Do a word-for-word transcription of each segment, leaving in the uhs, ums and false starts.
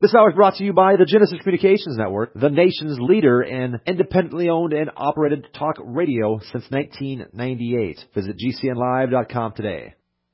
This hour is brought to you by the Genesis Communications Network, the nation's leader in independently owned and operated talk radio since nineteen ninety-eight. Visit G C N live dot com today.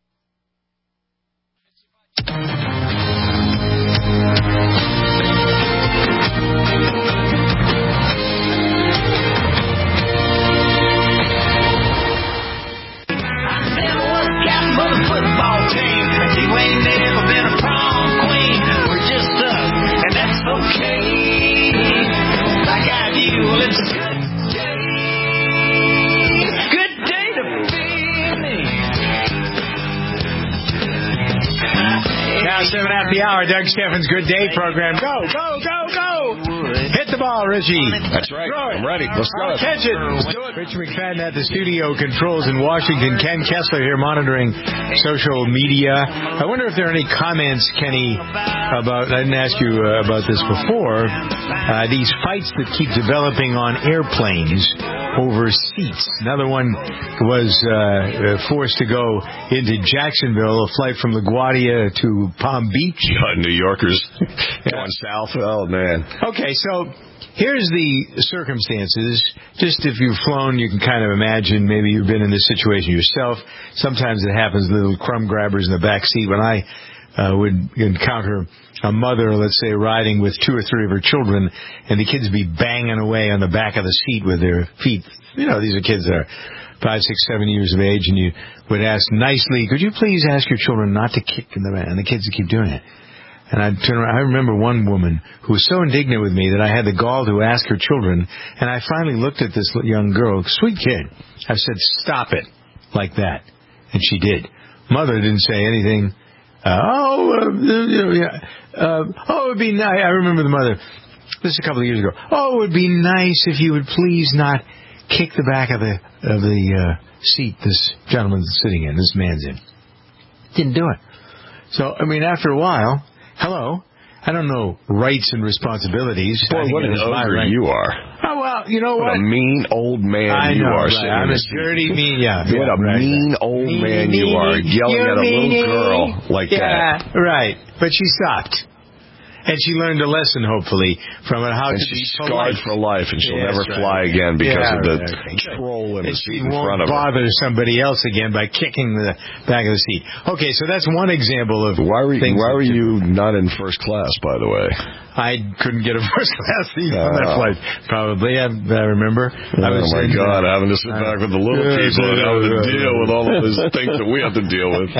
Seven at the hour, Doug Steffens' Good Day program. Go, go, go, go! Hit the ball, Richie. That's right. I'm ready. Let's go. I'll catch it. Let's do it. Rich McFadden at the studio controls in Washington. Ken Kessler here monitoring social media. I wonder if there are any comments, Kenny, about, I didn't ask you uh, about this before, uh, these fights that keep developing on airplanes over seats. Another one was uh, forced to go into Jacksonville, a flight from LaGuardia to Palm Beach. God, New Yorkers going south. Oh, man. Okay, so here's the circumstances. Just if you've flown, you can kind of imagine. Maybe you've been in this situation yourself. Sometimes it happens, little crumb grabbers in the back seat. When I uh, would encounter a mother, let's say, riding with two or three of her children, and the kids be banging away on the back of the seat with their feet. You know, these are kids that are five, six, seven years of age, and you would ask nicely, could you please ask your children not to kick in the back? And the kids would keep doing it. And I'd turn around. I remember one woman who was so indignant with me that I had the gall to ask her children, and I finally looked at this young girl, sweet kid. I said, stop it, like that. And she did. Mother didn't say anything. Uh, oh, uh, yeah. Uh, oh, it would be nice. I remember the mother. This is a couple of years ago. Oh, it would be nice if you would please not kick the back of the of the uh, seat this gentleman's sitting in, this man's in. Didn't do it. So, I mean, after a while, hello, I don't know rights and responsibilities. Boy, what an ogre right. you are. Oh, well, you know what? What a mean old man I you know, are. Right. I'm a dirty, mean, yeah. What yeah, a right, mean right. old mean, man mean, you are, yelling at a little girl like yeah, that. Right. But she stopped. And she learned a lesson, hopefully, from it, how and to she's be scarred polite. for life, and she'll yes, never right. fly again because yeah, of the right, okay. troll in the and seat she in won't front of her. bother somebody else again by kicking the back of the seat. Okay, so that's one example of why were you, why were you can... not in first class, by the way? I couldn't get a first class seat uh, on that flight. Probably, I, I remember. Oh I was my in, God, uh, having to sit back with the little uh, people and having to deal with all of these things that we have to deal with.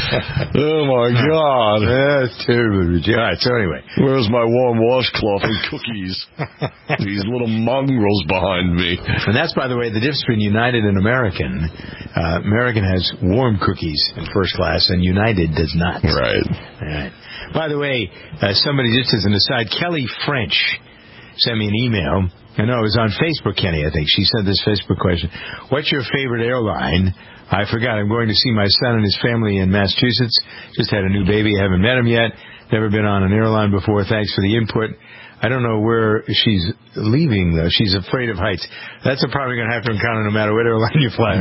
Oh my God. That's terrible. All right, so anyway. Where's my warm washcloth and cookies? These little mongrels behind me. And that's, by the way, the difference between United and American. Uh, American has warm cookies in first class, and United does not. Right. All right. By the way, uh, somebody, just as an aside, Kelly French sent me an email. I know it was on Facebook, Kenny, I think. She sent this Facebook question. What's your favorite airline? I forgot. I'm going to see my son and his family in Massachusetts. Just had a new baby. I haven't met him yet. Never been on an airline before. Thanks for the input. I don't know where she's leaving, though. She's afraid of heights. That's a probably going to have to encounter no matter what airline you fly.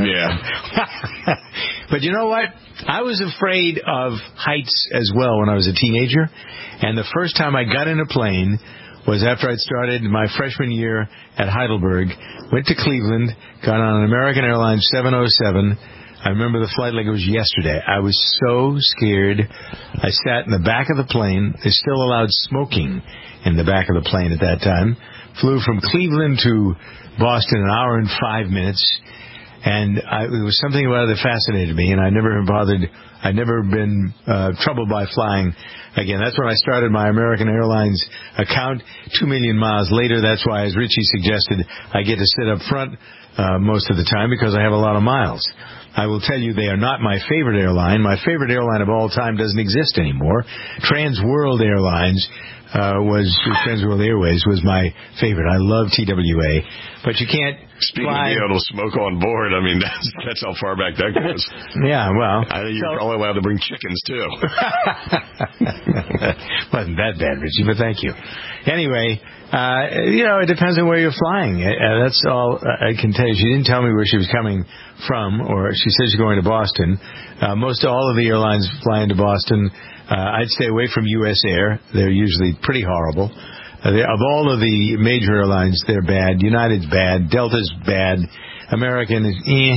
Yeah. But you know what? I was afraid of heights as well when I was a teenager. And the first time I got in a plane was after I'd started my freshman year at Heidelberg. Went to Cleveland, got on an American Airlines seven oh seven. I remember the flight like it was yesterday. I was so scared. I sat in the back of the plane. They still allowed smoking in the back of the plane at that time. Flew from Cleveland to Boston an hour and five minutes. And I, there was something about it that fascinated me, and I never bothered, I'd never been uh, troubled by flying again. That's when I started my American Airlines account. Two million miles later, that's why, as Richie suggested, I get to sit up front uh, most of the time because I have a lot of miles. I will tell you they are not my favorite airline. My favorite airline of all time doesn't exist anymore. Trans World Airlines uh, was, Trans World Airways was my favorite. I love T W A. But you can't Speaking flying. of being able to smoke on board, I mean, that's, that's how far back that goes. Yeah, well. I think you're so, probably allowed to bring chickens, too. Wasn't that bad, Richie, but thank you. Anyway, uh, you know, it depends on where you're flying. Uh, that's all I can tell you. She didn't tell me where she was coming from, or she said she's going to Boston. Uh, most all of the airlines fly into Boston. Uh, I'd stay away from U S Air. They're usually pretty horrible. Uh, of all of the major airlines, they're bad. United's bad. Delta's bad. American is eh.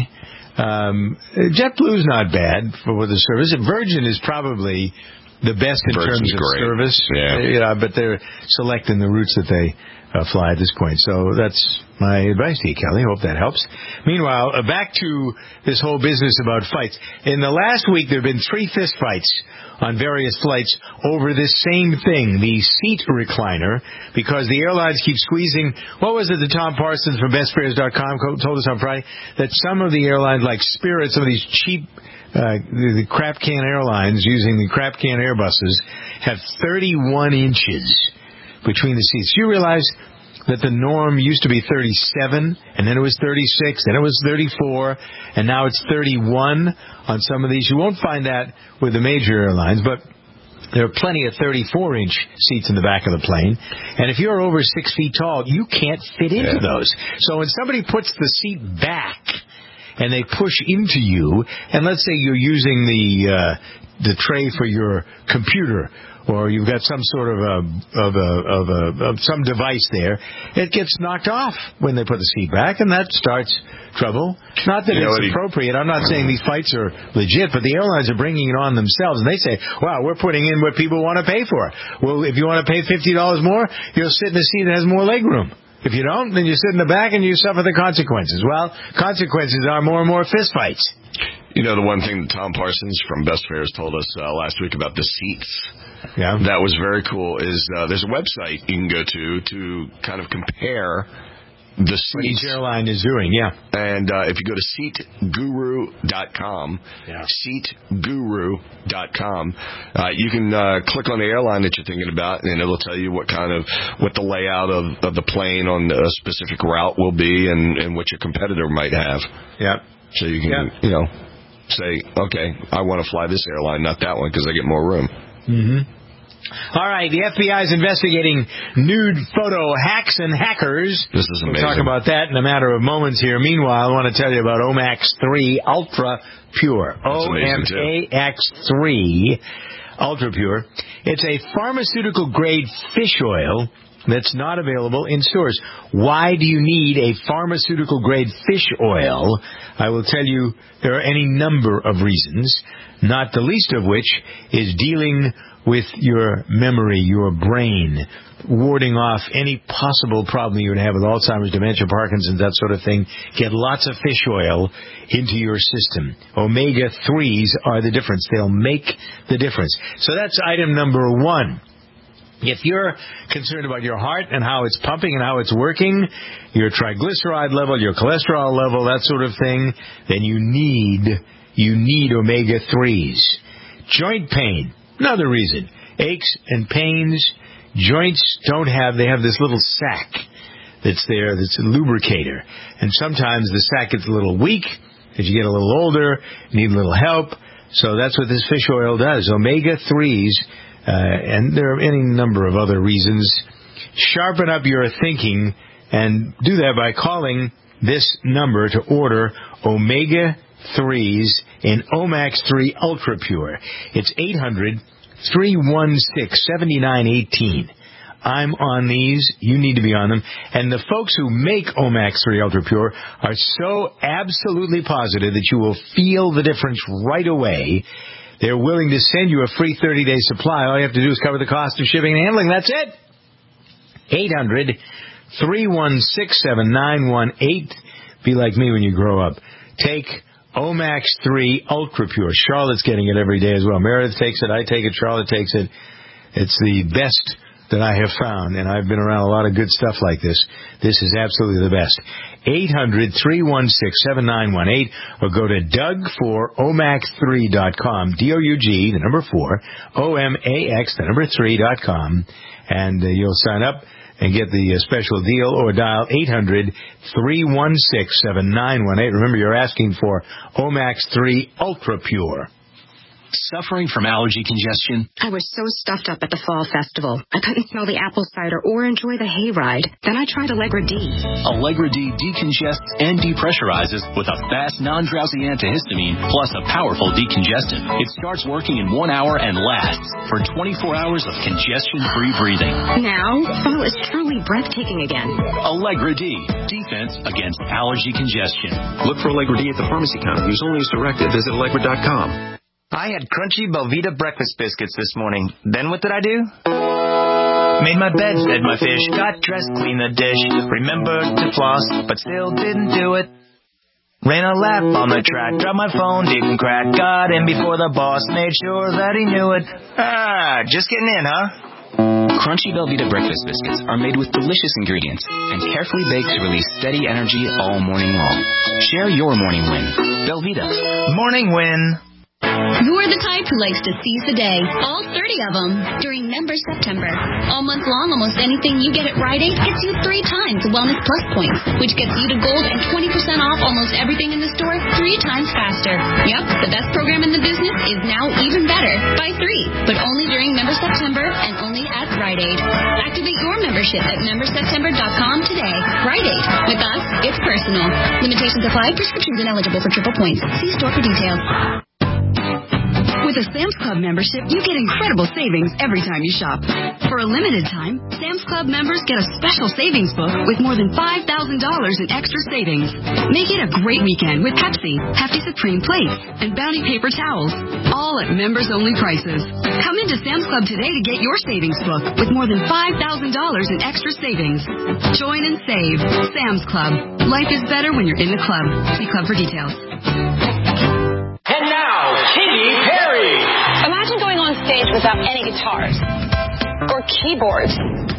Um, JetBlue's not bad for the service. Virgin is probably the best in Virgin's terms of great. service. Yeah. You know, but they're selecting the routes that they uh, fly at this point. So that's my advice to you, Kelly. Hope that helps. Meanwhile, uh, back to this whole business about fights. In the last week, there have been three fist fights on various flights over this same thing, the seat recliner, because the airlines keep squeezing. What was it that Tom Parsons from best fares dot com told us on Friday? That some of the airlines, like Spirit, some of these cheap uh, the, the crap can airlines using the crap can Airbuses, have thirty-one inches between the seats. You realize that the norm used to be thirty-seven, and then it was thirty-six, then it was thirty-four, and now it's thirty-one on some of these. You won't find that with the major airlines, but there are plenty of thirty-four inch seats in the back of the plane. And if you're over six feet tall, you can't fit into yeah. those. So when somebody puts the seat back and they push into you, and let's say you're using the uh, the tray for your computer, or you've got some sort of a, of a, of a, of some device there, it gets knocked off when they put the seat back, and that starts trouble. Not that you it's know, appropriate. I'm not saying these fights are legit, but the airlines are bringing it on themselves, and they say, wow, we're putting in what people want to pay for. Well, if you want to pay fifty dollars more, you'll sit in a seat that has more leg room. If you don't, then you sit in the back and you suffer the consequences. Well, consequences are more and more fist fights. You know, the one thing that Tom Parsons from Best Fares told us uh, last week about the seats, yeah, that was very cool, is uh, there's a website you can go to to kind of compare the seats. What each airline is doing, yeah. And uh, if you go to seat guru dot com, yeah. seat guru dot com, uh, you can uh, click on the airline that you're thinking about, and it'll tell you what kind of, what the layout of, of the plane on a specific route will be, and, and what your competitor might have. Yeah. So you can, yeah. you know, say, okay, I want to fly this airline, not that one, because I get more room. Mm-hmm. All right, the F B I is investigating nude photo hacks and hackers. This is amazing. We'll talk about that in a matter of moments here. Meanwhile, I want to tell you about Omax three Ultra Pure. O M A X three Ultra Pure. It's a pharmaceutical-grade fish oil that's not available in stores. Why do you need a pharmaceutical-grade fish oil? I will tell you there are any number of reasons, not the least of which is dealing with your memory, your brain, warding off any possible problem you would have with Alzheimer's, dementia, Parkinson's, that sort of thing. Get lots of fish oil into your system. omega threes are the difference. They'll make the difference. So that's item number one. If you're concerned about your heart and how it's pumping and how it's working, your triglyceride level, your cholesterol level, that sort of thing, then you need, you need omega threes. Joint pain. Another reason. Aches and pains, joints don't have, they have this little sac that's there that's a lubricator. And sometimes the sac gets a little weak as you get a little older, you need a little help. So that's what this fish oil does. omega threes, uh, and there are any number of other reasons. Sharpen up your thinking and do that by calling this number to order omega threes in Omax three Ultra Pure. It's eight hundred, three one six, seven nine one eight. I'm on these. You need to be on them. And the folks who make Omax three Ultra Pure are so absolutely positive that you will feel the difference right away. They're willing to send you a free thirty-day supply. All you have to do is cover the cost of shipping and handling. That's it. eight hundred, three one six, seven nine one eight. Be like me when you grow up. Take Omax three Ultra Pure. Charlotte's getting it every day as well. Meredith takes it. I take it. Charlotte takes it. It's the best that I have found, and I've been around a lot of good stuff like this. This is absolutely the best. eight hundred, three one six, seven nine one eight, or go to Doug for O max three dot com, D O U G, the number four, O M A X, the number three dot com, and uh, you'll sign up and get the uh, special deal, or dial eight hundred, three one six, seven nine one eight. Remember, you're asking for O max three Ultra Pure. Suffering from allergy congestion? I was so stuffed up at the fall festival. I couldn't smell the apple cider or enjoy the hayride. Then I tried Allegra D. Allegra D decongests and depressurizes with a fast, non-drowsy antihistamine plus a powerful decongestant. It starts working in one hour and lasts for twenty-four hours of congestion-free breathing. Now, fall is truly breathtaking again. Allegra D. Defense against allergy congestion. Look for Allegra D at the pharmacy counter. Use only as directed. Visit Allegra dot com. I had crunchy Belvita breakfast biscuits this morning. Then what did I do? Made my bed, fed my fish, got dressed, cleaned the dish, remembered to floss, but still didn't do it. Ran a lap on the track, dropped my phone, didn't crack, got in before the boss, made sure that he knew it. Ah, just getting in, huh? Crunchy Belvita breakfast biscuits are made with delicious ingredients and carefully baked to release steady energy all morning long. Share your morning win. Belvita. Morning win. You're the type who likes to seize the day, all thirty of them, during Member September. All month long, almost anything you get at Rite Aid gets you three times Wellness Plus points, which gets you to gold and twenty percent off almost everything in the store three times faster. Yep, the best program in the business is now even better, by three, but only during Member September and only at Rite Aid. Activate your membership at member september dot com today. Rite Aid. With us, it's personal. Limitations apply. Prescriptions ineligible for triple points. See store for details. With a Sam's Club membership, you get incredible savings every time you shop. For a limited time, Sam's Club members get a special savings book with more than five thousand dollars in extra savings. Make it a great weekend with Pepsi, Hefty Supreme plates, and Bounty paper towels. All at members-only prices. Come into Sam's Club today to get your savings book with more than five thousand dollars in extra savings. Join and save. Sam's Club. Life is better when you're in the club. See club for details. And now, Katy Perry. Imagine going on stage without any guitars, or keyboards,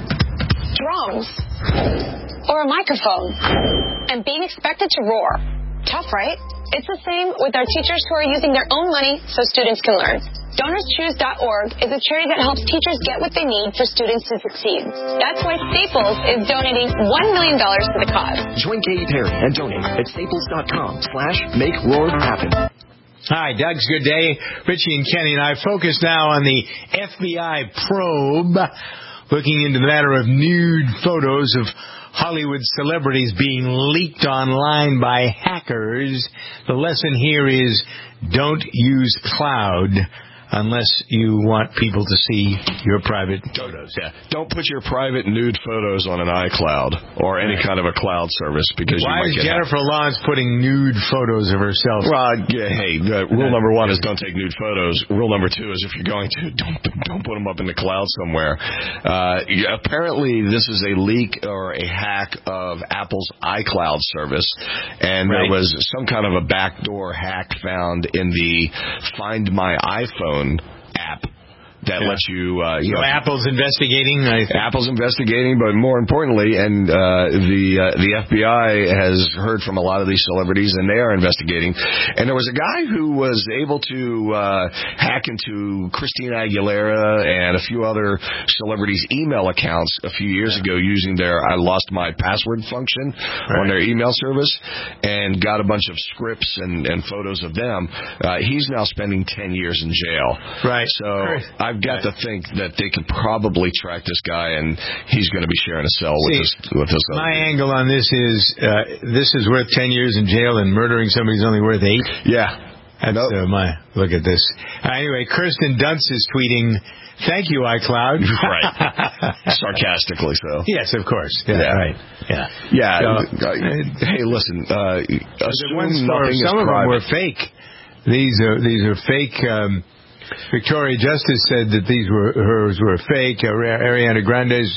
drums, or a microphone, and being expected to roar. Tough, right? It's the same with our teachers who are using their own money so students can learn. donors choose dot org is a charity that helps teachers get what they need for students to succeed. That's why Staples is donating one million dollars to the cause. Join Katy Perry and donate at staples dot com slash make roar happen. Hi, Doug's Good Day. Richie and Kenny and I focus now on the F B I probe, looking into the matter of nude photos of Hollywood celebrities being leaked online by hackers. The lesson here is don't use cloud unless you want people to see your private photos. Yeah. Don't put your private nude photos on an iCloud or any kind of a cloud service because Why you might is get Jennifer Lawrence putting nude photos of herself? Well, yeah, hey, uh, rule number one is don't take nude photos. Rule number two is if you're going to, don't don't put them up in the cloud somewhere. Uh, yeah, apparently, this is a leak or a hack of Apple's iCloud service, and right. there was some kind of a backdoor hack found in the Find My iPhone app that yeah. lets you, uh, you so know, Apple's investigating. I think. Apple's investigating, but more importantly, and uh, the uh, the F B I has heard from a lot of these celebrities, and they are investigating. And there was a guy who was able to uh, hack into Christina Aguilera and a few other celebrities' email accounts a few years yeah. ago using their "I lost my password" function right. on their email service, and got a bunch of scripts and, and photos of them. Uh, he's now spending ten years in jail. Right. So. I've got to think that they could probably track this guy, and he's going to be sharing a cell with See, this. With this my other. angle on this is uh, this is worth ten years in jail, and murdering somebody is only worth eight. Yeah, that's nope. uh, my look at this. Uh, anyway, Kirsten Dunst is tweeting, "Thank you, iCloud." Right, sarcastically so. Yes, of course. Yeah, yeah. right. Yeah, yeah. So, uh, hey, listen. Uh, one story, some of them were fake. These are these are fake. Um, Victoria Justice said that these were hers were fake. Ariana Grande's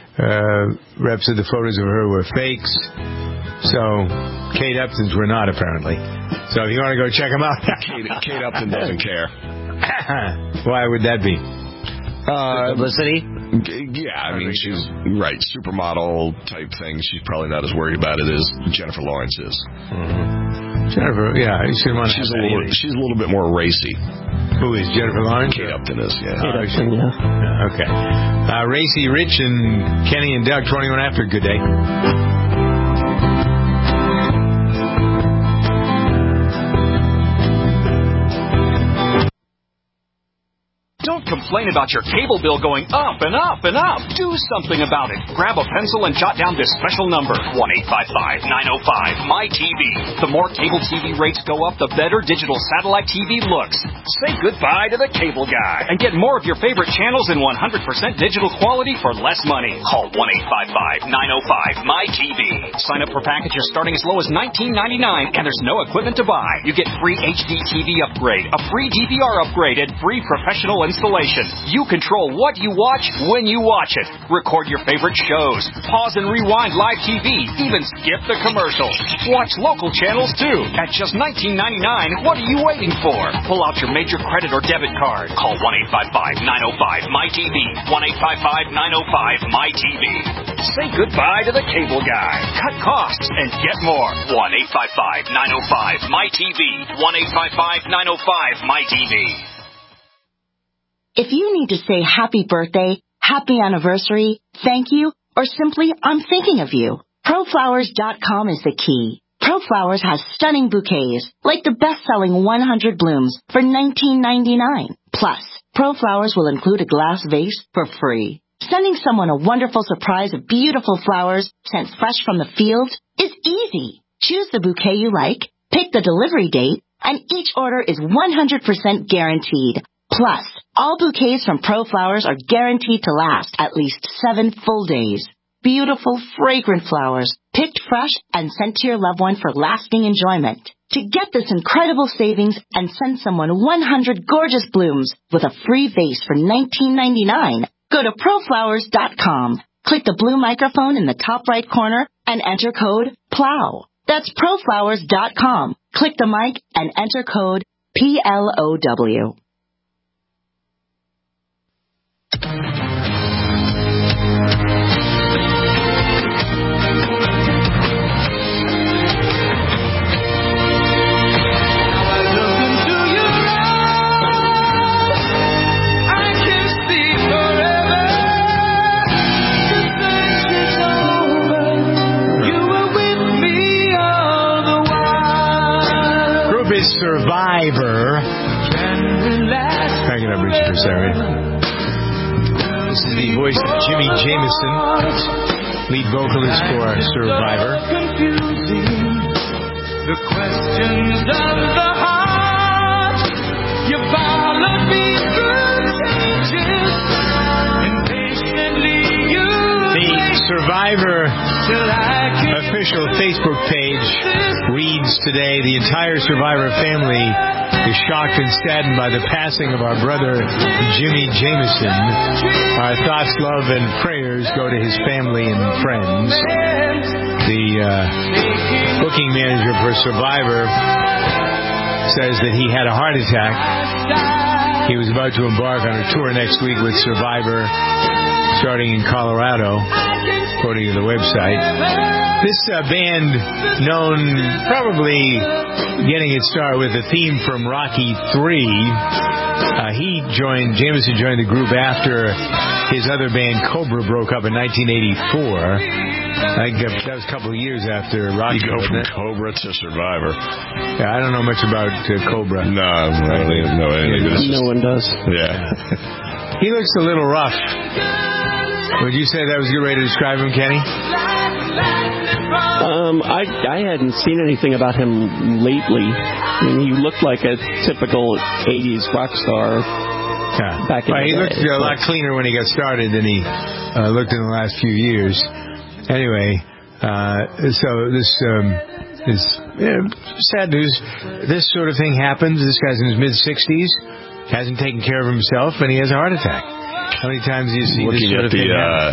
uh, rep said the photos of her were fakes. So Kate Upton's were not, apparently. So if you want to go check them out, Kate, Kate Upton doesn't care. Why would that be? Uh, publicity? Yeah, I mean, she's, right, supermodel type thing. She's probably not as worried about it as Jennifer Lawrence is. Mm-hmm. Jennifer, yeah, she's, she's, a little, she's a little bit more racy. Who is Jennifer Lawrence? Kate Upton is, yeah. Kate Upton, yeah. yeah. Okay. Uh, Racy, Rich, and Kenny and Doug, twenty-one after. Good day. Don't complain about your cable bill going up and up and up. Do something about it. Grab a pencil and jot down this special number, one eight five five, nine oh five, M Y T V. The more cable T V rates go up, the better digital satellite T V looks. Say goodbye to the cable guy and get more of your favorite channels in one hundred percent digital quality for less money. Call one eight five five, nine oh five, M Y T V. Sign up for packages starting as low as nineteen ninety-nine, and there's no equipment to buy. You get free H D T V upgrade, a free D V R upgrade, and free professional installation. You control what you watch when you watch it. Record your favorite shows. Pause and rewind live T V. Even skip the commercials. Watch local channels too. At just nineteen ninety-nine, what are you waiting for? Pull out your major credit or debit card. Call one eight five five, nine oh five, M Y T V. one eight five five, nine oh five, M Y T V. Say goodbye to the cable guy. Cut costs and get more. one eight five five, nine oh five, M Y T V. one eight five five, nine oh five, M Y T V. If you need to say happy birthday, happy anniversary, thank you, or simply I'm thinking of you, Pro Flowers dot com is the key. ProFlowers has stunning bouquets, like the best-selling one hundred blooms for nineteen ninety-nine. Plus, ProFlowers will include a glass vase for free. Sending someone a wonderful surprise of beautiful flowers sent fresh from the field is easy. Choose the bouquet you like, pick the delivery date, and each order is one hundred percent guaranteed. Plus, all bouquets from ProFlowers are guaranteed to last at least seven full days. Beautiful, fragrant flowers, picked fresh and sent to your loved one for lasting enjoyment. To get this incredible savings and send someone one hundred gorgeous blooms with a free vase for nineteen ninety-nine, go to Pro Flowers dot com. Click the blue microphone in the top right corner and enter code PLOW. That's Pro Flowers dot com. Click the mic and enter code P L O W. Survivor. Cracking up, Richard, for Sarah. This is the voice of Jimmy Jameson, lead vocalist for Survivor. The questions of the heart, you follow me through changes, impatiently you The Survivor official Facebook page reads today, the entire Survivor family is shocked and saddened by the passing of our brother Jimmy Jameson. Our thoughts, love, and prayers go to his family and friends. The uh, booking manager for Survivor says that he had a heart attack. He was about to embark on a tour next week with Survivor, starting in Colorado, according to the website. This uh, band, known probably getting its start with the theme from Rocky three, uh, he joined, Jameson joined the group after his other band, Cobra, broke up in nineteen eighty-four. I think that was a couple of years after Rocky. You go from it? Cobra to Survivor. Yeah, I don't know much about uh, Cobra. No, I don't even know anything. No one does. Yeah. He looks a little rough. Would you say that was a good way to describe him, Kenny? Um, I I hadn't seen anything about him lately. I mean, he looked like a typical eighties rock star yeah. back in well, the he day. looked a lot cleaner when he got started than he uh, looked in the last few years. Anyway, uh, so this um, is yeah, sad news. This sort of thing happens. This guy's in his mid-sixties, hasn't taken care of himself, and he has a heart attack. How many times do you see Looking this sort at of the thing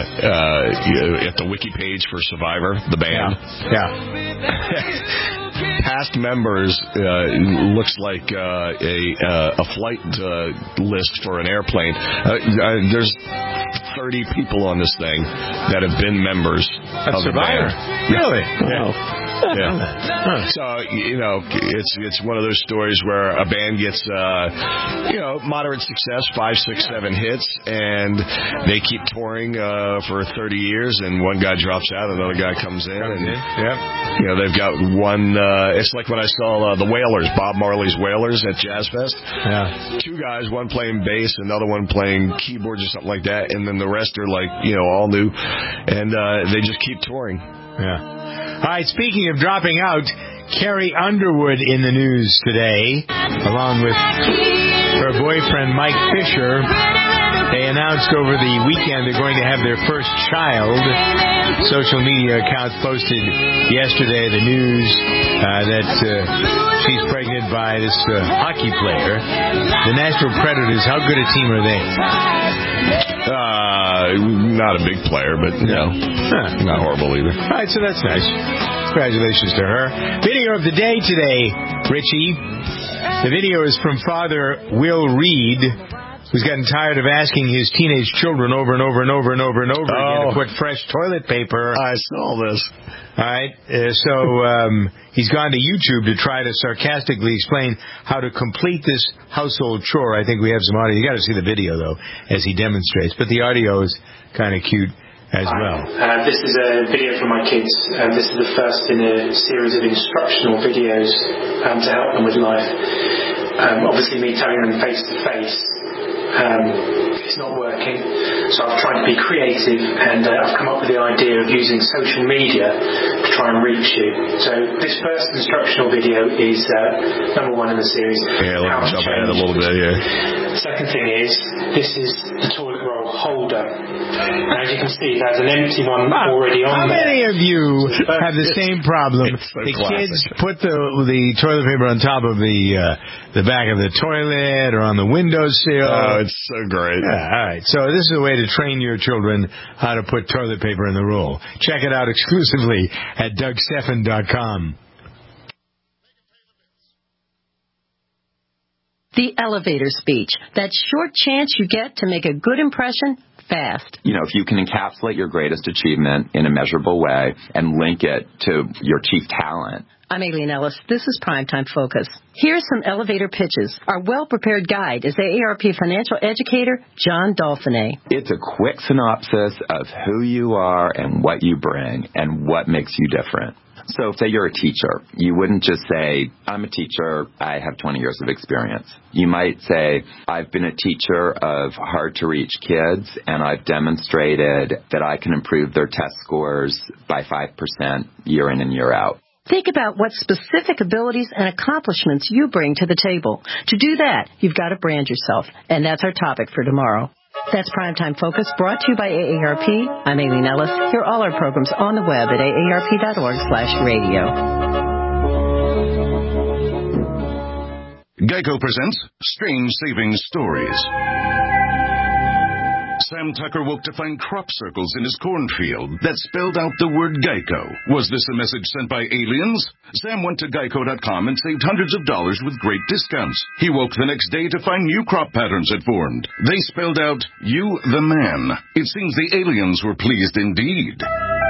uh, uh, at the wiki page for Survivor, the band? Yeah. yeah. past members uh, looks like uh, a uh, a flight uh, list for an airplane. Uh, uh, there's thirty people on this thing that have been members A of the survivor. band. Really? Yeah. Wow. Yeah. So, you know, it's it's one of those stories where a band gets, uh, you know, moderate success, five, six, seven hits, and they keep touring uh, for thirty years, and one guy drops out, another guy comes in, and, Yep. you know, they've got one, uh, it's like when I saw uh, the Wailers, Bob Marley's Wailers at Jazz Fest. Yeah. Two guys, one playing bass, another one playing keyboards or something like that, and then the rest are like, you know, all new, and uh, they just keep touring. Yeah. All right, speaking of dropping out, Carrie Underwood in the news today, along with her boyfriend Mike Fisher. They announced over the weekend they're going to have their first child. Social media accounts posted yesterday the news uh, that uh, she's pregnant by this uh, hockey player. The Nashville Predators, how good a team are they? Uh, not a big player, but, you know, Huh. not horrible either. All right, so that's nice. Congratulations to her. Video of the day today, Richie. The video is from Father Will Reed, who's gotten tired of asking his teenage children over and over and over and over and over again to Oh. put fresh toilet paper. I saw this. All right, uh, so um, he's gone to YouTube to try to sarcastically explain how to complete this household chore. I think we have some audio. You got to see the video, though, as he demonstrates. But the audio is kind of cute as well. Uh, this is a video for my kids. Um, this is the first in a series of instructional videos um, to help them with life. Um, obviously, me telling them face to face, it's not working. So I've tried to be creative, and uh, I've come up with the idea of using social media to try and reach you. So this first instructional video is uh, number one in the series. Yeah, let me jump ahead a little bit here. Second thing is, this is the toilet roll holder. And as you can see, there's an empty one already on How there. many of you have the same problem? so The classic. kids put the the toilet paper on top of the uh, the back of the toilet or on the windowsill. Oh, it's so great. Yeah, all right. So this is a way to train your children how to put toilet paper in the roll. Check it out exclusively at Doug Stephan dot com. The elevator speech. That short chance you get to make a good impression fast. You know, if you can encapsulate your greatest achievement in a measurable way and link it to your chief talent. I'm Aileen Ellis. This is Primetime Focus. Here's some elevator pitches. Our well-prepared guide is A A R P financial educator John Dolphinet. It's a quick synopsis of who you are and what you bring and what makes you different. So say you're a teacher. You wouldn't just say, I'm a teacher, I have twenty years of experience. You might say, I've been a teacher of hard-to-reach kids, and I've demonstrated that I can improve their test scores by five percent year in and year out. Think about what specific abilities and accomplishments you bring to the table. To do that, you've got to brand yourself, and that's our topic for tomorrow. That's Primetime Focus, brought to you by A A R P. I'm Aileen Ellis. Hear all our programs on the web at A A R P dot org slash radio. Geico presents Strange Savings Stories. Sam Tucker woke to find crop circles in his cornfield that spelled out the word Geico. Was this a message sent by aliens? Sam went to Geico dot com and saved hundreds of dollars with great discounts. He woke the next day to find new crop patterns had formed. They spelled out, you the man. It seems the aliens were pleased indeed.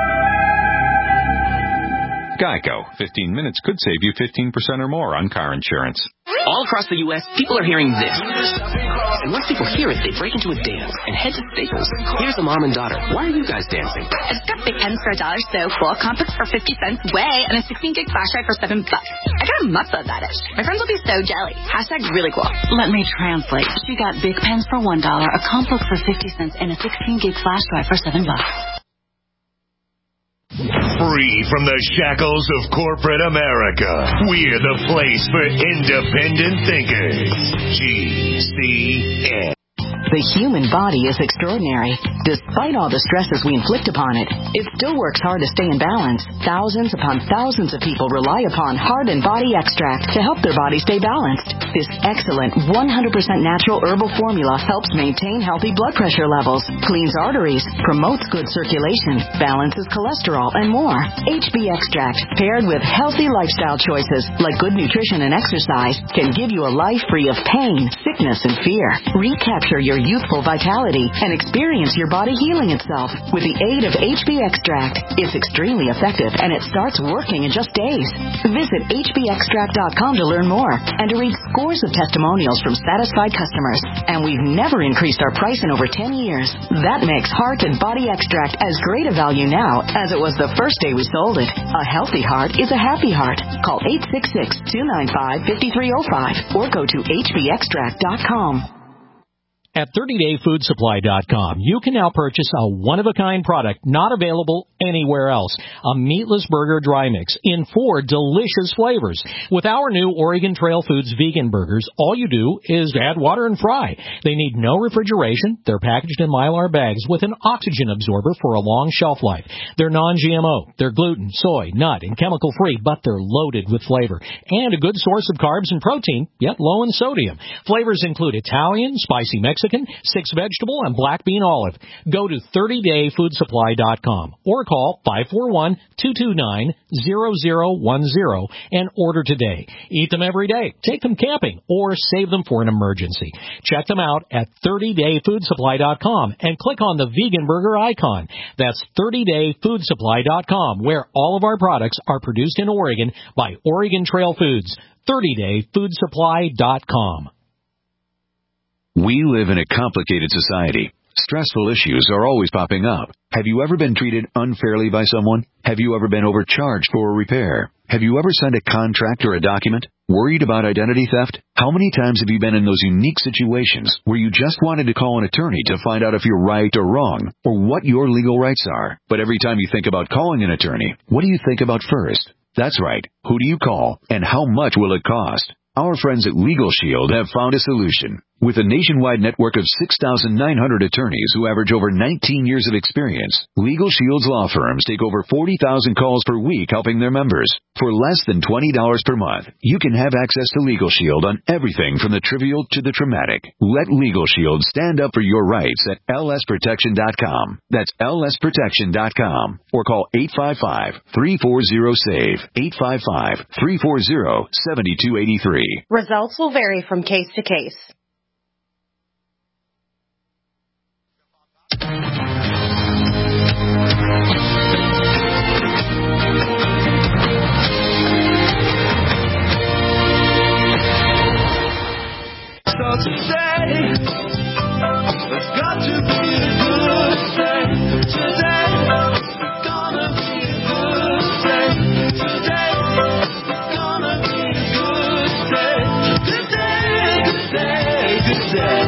Geico. fifteen minutes could save you fifteen percent or more on car insurance. All across the U S, people are hearing this. And once people hear it, they break into a dance and head to Staples. Here's a mom and daughter. Why are you guys dancing? I just got Big Pens for a dollar, so cool. Complex for fifty cents, way, and a sixteen gig flash drive for seven bucks. I got a mutza that is. My friends will be so jelly. Hashtag really cool. Let me translate. She got Big Pens for one dollar, a Complex for fifty cents, and a sixteen gig flash drive for seven bucks. Free from the shackles of corporate America, we're the place for independent thinkers. G C N. The human body is extraordinary. Despite all the stresses we inflict upon it, it still works hard to stay in balance. Thousands upon thousands of people rely upon Heart and Body Extract to help their body stay balanced. This excellent one hundred percent natural herbal formula helps maintain healthy blood pressure levels, cleans arteries, promotes good circulation, balances cholesterol, and more. H B Extract, paired with healthy lifestyle choices like good nutrition and exercise, can give you a life free of pain, sickness, and fear. Recapture your youthful vitality and experience your body healing itself with the aid of H B Extract. It's extremely effective and it starts working in just days. Visit H B extract dot com to learn more and to read scores of testimonials from satisfied customers. And we've never increased our price in over ten years. That makes Heart and Body Extract as great a value now as it was the first day we sold it. A healthy heart is a happy heart. Call eight six six, two nine five, five three zero five or go to H B extract dot com. At thirty day food supply dot com, you can now purchase a one-of-a-kind product not available anywhere else. A meatless burger dry mix in four delicious flavors. With our new Oregon Trail Foods vegan burgers, all you do is add water and fry. They need no refrigeration. They're packaged in Mylar bags with an oxygen absorber for a long shelf life. They're non G M O. They're gluten, soy, nut, and chemical-free, but they're loaded with flavor. And a good source of carbs and protein, yet low in sodium. Flavors include Italian, spicy Mexican, Mexican, six vegetable, and black bean olive. Go to thirty day food supply dot com or call five four one, two two nine, zero zero one zero and order today. Eat them every day, take them camping, or save them for an emergency. Check them out at thirty day food supply dot com and click on the vegan burger icon. That's thirty day food supply dot com, where all of our products are produced in Oregon by Oregon Trail Foods. thirty day food supply dot com. We live in a complicated society. Stressful issues are always popping up. Have you ever been treated unfairly by someone? Have you ever been overcharged for a repair? Have you ever signed a contract or a document? Worried about identity theft? How many times have you been in those unique situations where you just wanted to call an attorney to find out if you're right or wrong, or what your legal rights are? But every time you think about calling an attorney, what do you think about first? That's right. Who do you call, and how much will it cost? Our friends at Legal Shield have found a solution. With a nationwide network of six thousand nine hundred attorneys who average over nineteen years of experience, Legal Shield's law firms take over forty thousand calls per week helping their members. For less than twenty dollars per month, you can have access to Legal Shield on everything from the trivial to the traumatic. Let Legal Shield stand up for your rights at L S protection dot com. That's L S protection dot com. Or call eight five five, three four zero, SAVE, eight five five, three four zero, seven two eight three. Results will vary from case to case. So today, it's got to be a good day. Today, it's gonna be a good day. Today, it's gonna be a good day. Good day, good day, good day.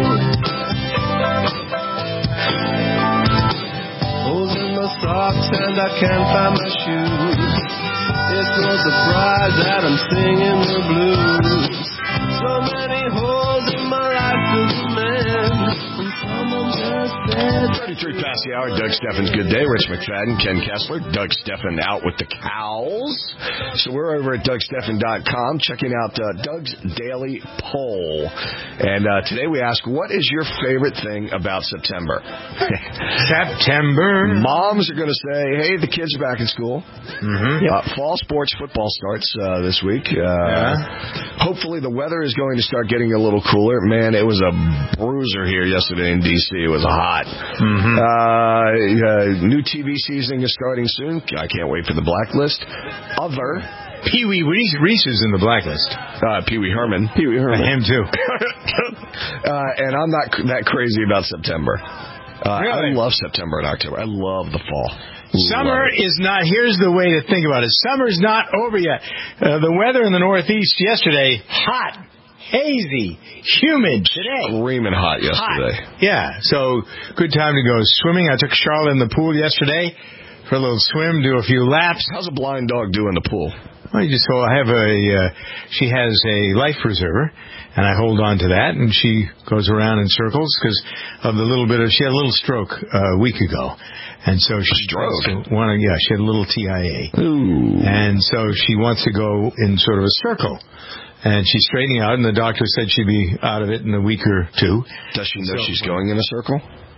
Holes in my socks and I can't find my shoes. It's no surprise that I'm singing the blues. So many holes in my life as a man, and someone just said thirty-three past the hour, Doug Steffen's Good Day. Rich McFadden, Ken Kessler. Doug Steffen out with the cows. So we're over at Doug Steffen dot com checking out uh, Doug's Daily Poll. And uh, today we ask, what is your favorite thing about September? September. Moms are going to say, hey, the kids are back in school. Mm-hmm. Uh, fall sports football starts uh, this week. Uh, yeah. Hopefully the weather is going to start getting a little cooler. Man, it was a bruiser here yesterday in D C It was hot. Mm-hmm. Uh, uh, new T V season is starting soon. I can't wait for the Blacklist. Other... Pee Wee Reese, Reese is in the Blacklist. Uh, Pee Wee Herman. Pee Wee Herman. Him too. uh, and I'm not that crazy about September. Uh, really? I love September and October. I love the fall. Summer is not, here's the way to think about it. Summer's not over yet. Uh, the weather in the Northeast yesterday, hot, hazy, humid today. Screaming hot yesterday. Hot. Yeah, so good time to go swimming. I took Charlotte in the pool yesterday for a little swim, do a few laps. How's a blind dog do in the pool? I just hold, I have a, uh, she has a life preserver, and I hold on to that, and she goes around in circles because of the little bit of, she had a little stroke uh, a week ago. And so she stroke. Wanna, yeah, she had a little T I A. Ooh. And so she wants to go in sort of a circle. And she's straightening out, and the doctor said she'd be out of it in a week or two. Does she know so, she's going in a circle?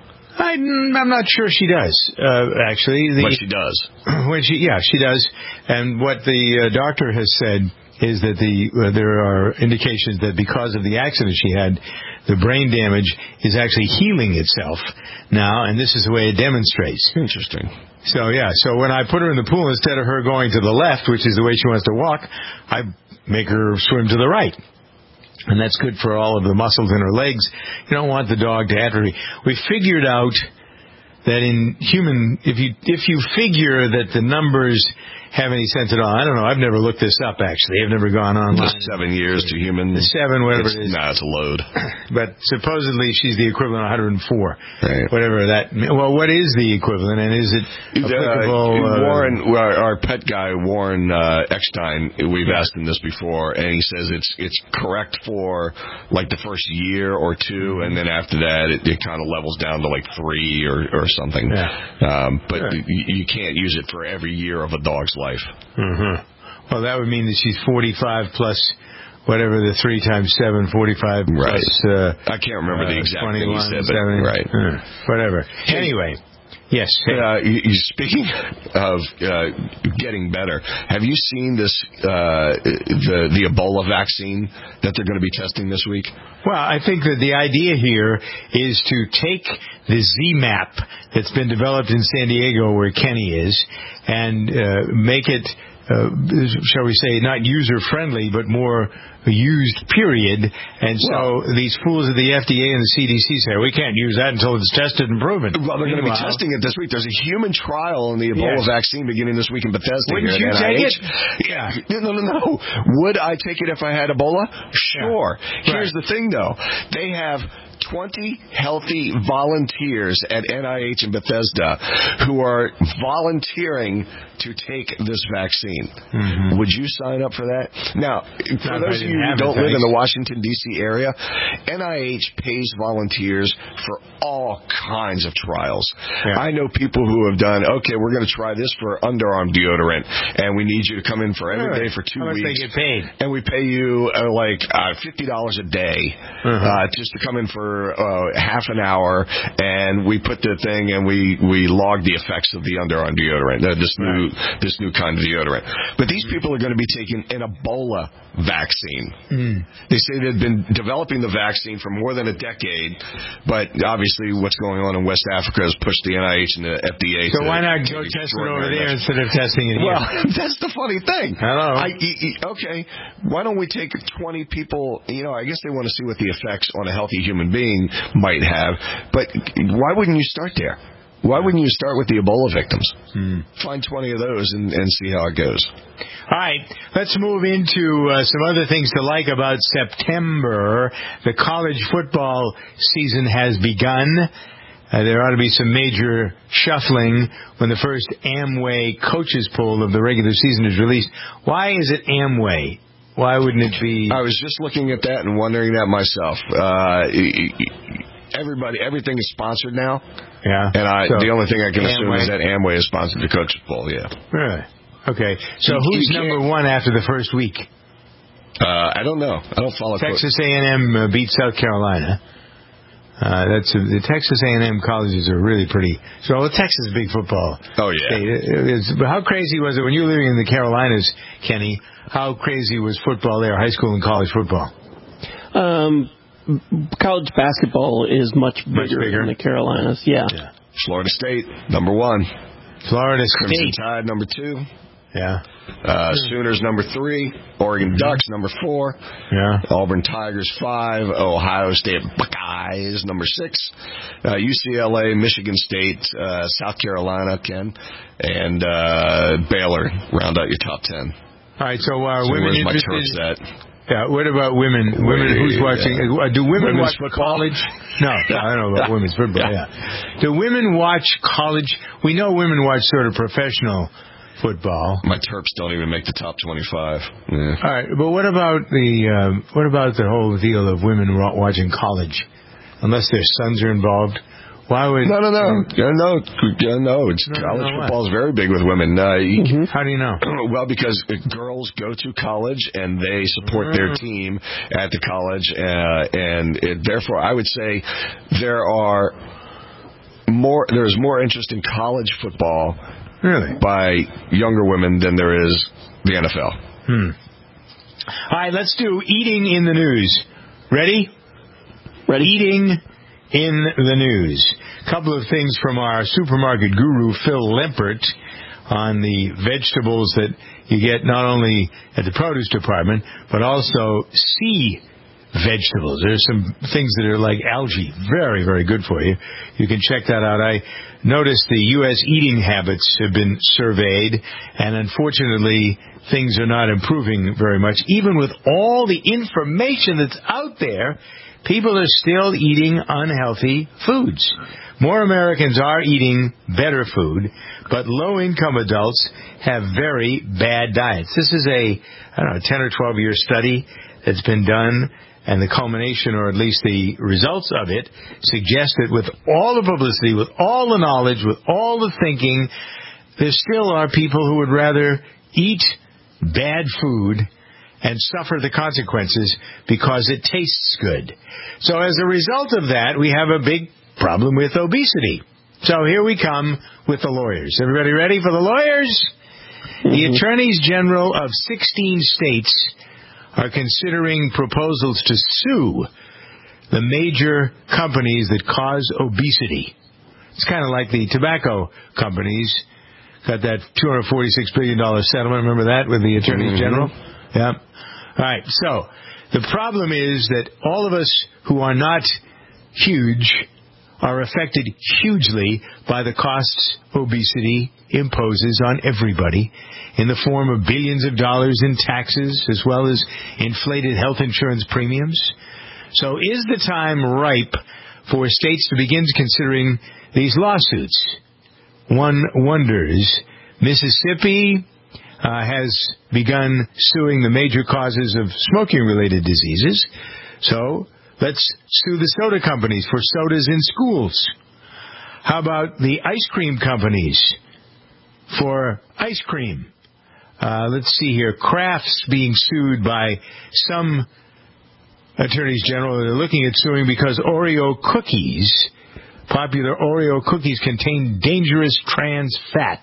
I, I'm not sure she does, uh, actually. The, but she does. When she, yeah, she does. And what the uh, doctor has said is that the uh, there are indications that because of the accident she had, the brain damage is actually healing itself now, and this is the way it demonstrates. Interesting. So, yeah, so when I put her in the pool, instead of her going to the left, which is the way she wants to walk, I make her swim to the right. And that's good for all of the muscles in her legs. You don't want the dog to atrophy. We figured out that in human, if you if you figure that the numbers have any sense at all, I don't know. I've never looked this up, actually. I've never gone online. The seven years to human. The seven, whatever it's, it is. Nah, it's a load. But supposedly she's the equivalent of one hundred four. Right. Whatever that. Well, what is the equivalent, and is it applicable? Uh, uh, Warren, our, our pet guy, Warren uh, Eckstein, we've asked him this before, and he says it's it's correct for like the first year or two, and then after that it, it kind of levels down to like three or, or something. Yeah. Um, but yeah. you, you can't use it for every year of a dog's life. Mm-hmm. Well, that would mean that she's forty-five plus whatever the three times seven, forty-five right. plus. Uh, I can't remember uh, the exact thing he said, but seven, right. Uh, whatever. Anyway. Yes. Uh, you, you, speaking of uh, getting better, have you seen this uh, the the Ebola vaccine that they're going to be testing this week? Well, I think that the idea here is to take the Z-map that's been developed in San Diego, where Kenny is, and uh, make it, uh, shall we say, not user-friendly, but more used, period. And so well, these fools at the F D A and the C D C say, we can't use that until it's tested and proven. Well, they're going to be testing it this week. There's a human trial on the Ebola yes. vaccine beginning this week in Bethesda. Wouldn't here you at take N I H. it? Yeah. No, no, no. Would I take it if I had Ebola? Sure. Yeah. Here's right. the thing, though. They have twenty healthy volunteers at N I H in Bethesda who are volunteering to take this vaccine. Mm-hmm. Would you sign up for that? Now, for Not those of you who don't live in the Washington, D C area, N I H pays volunteers for all kinds of trials. Yeah. I know people who have done, okay, we're going to try this for underarm deodorant, and we need you to come in for every really? day for two How much weeks. they get paid? And we pay you uh, like uh, fifty dollars a day uh-huh. uh, just to come in for uh, half an hour, and we put the thing and we, we log the effects of the underarm deodorant, uh, this new right. this new kind of deodorant. But these people are going to be taking an Ebola vaccine. Mm. They say they've been developing the vaccine for more than a decade, but obviously what's going on in West Africa has pushed the N I H and the F D A. So to, why not go test it over there much. instead of testing it here? Well, that's the funny thing. Hello. I, okay, why don't we take twenty people? You know, I guess they want to see what the effects on a healthy human being might have, but why wouldn't you start there? Why wouldn't you start with the Ebola victims? Hmm. Find twenty of those and, and see how it goes. All right, let's move into uh, some other things to like about September. The college football season has begun. Uh, there ought to be some major shuffling when the first Amway coaches poll of the regular season is released. Why is it Amway? Why wouldn't it be? I was just looking at that and wondering that myself. Uh, everybody, everything is sponsored now. Yeah. And I, so the only thing I can Amway. assume is that Amway is sponsored the coaches poll. Yeah. Really? Okay. So you, who's you number one after the first week? Uh, I don't know. I don't follow. Texas A and M uh, beat South Carolina. Uh, that's uh, the Texas A and M colleges are really pretty. So well, Texas is big football. Oh yeah. State. It is, but how crazy was it when you were living in the Carolinas, Kenny? How crazy was football there, high school and college football? Um, college basketball is much bigger, much bigger. than the Carolinas. Yeah. yeah. Florida State number one. Florida State. Crimson Tide number two. Yeah. Uh, Sooners number three. Oregon Ducks number four. Yeah. Auburn Tigers five. Ohio State Buckeyes number six. Uh, U C L A, Michigan State, uh, South Carolina, Ken, and uh, Baylor round out your top ten. All right. So, uh, so women where's my interested? turf set? Yeah. What about women? Women Wait, who's watching? Yeah. Uh, do women women's watch football? college? No, no, I don't know about women's football. Yeah. Do women watch college? We know women watch sort of professional football. My Terps don't even make the top twenty-five. Yeah. All right, but what about the um, what about the whole deal of women watching college? Unless their sons are involved, why would no, no, no, no, no, no? It's no, college no, football is very big with women. Uh, mm-hmm. How do you know? Well, because girls go to college and they support mm-hmm. their team at the college, uh, and it, therefore, I would say there are more. There's more interest in college football, really, by younger women than there is the N F L. Hmm. All right, let's do eating in the news. Ready? Ready. Eating in the news. A couple of things from our supermarket guru, Phil Lempert, on the vegetables that you get not only at the produce department, but also sea vegetables. There's some things that are like algae. Very, very good for you. You can check that out. I noticed the U S eating habits have been surveyed, and unfortunately, things are not improving very much. Even with all the information that's out there, people are still eating unhealthy foods. More Americans are eating better food, but low-income adults have very bad diets. This is a, I don't know, ten or twelve year study that's been done, and the culmination, or at least the results of it, suggest that with all the publicity, with all the knowledge, with all the thinking, there still are people who would rather eat bad food and suffer the consequences because it tastes good. So as a result of that, we have a big problem with obesity. So here we come with the lawyers. Everybody ready for the lawyers? Mm-hmm. The attorneys general of sixteen states are considering proposals to sue the major companies that cause obesity. It's kind of like the tobacco companies got that two hundred forty-six billion dollars settlement. Remember that with the attorneys mm-hmm. general? Yeah. All right. So the problem is that all of us who are not huge are affected hugely by the costs obesity imposes on everybody in the form of billions of dollars in taxes as well as inflated health insurance premiums. So is the time ripe for states to begin considering these lawsuits? One wonders. Mississippi uh, has begun suing the major causes of smoking-related diseases. So let's sue the soda companies for sodas in schools. How about the ice cream companies for ice cream? Uh, let's see here. Kraft's being sued by some attorneys general. They're looking at suing because Oreo cookies, popular Oreo cookies, contain dangerous trans fat.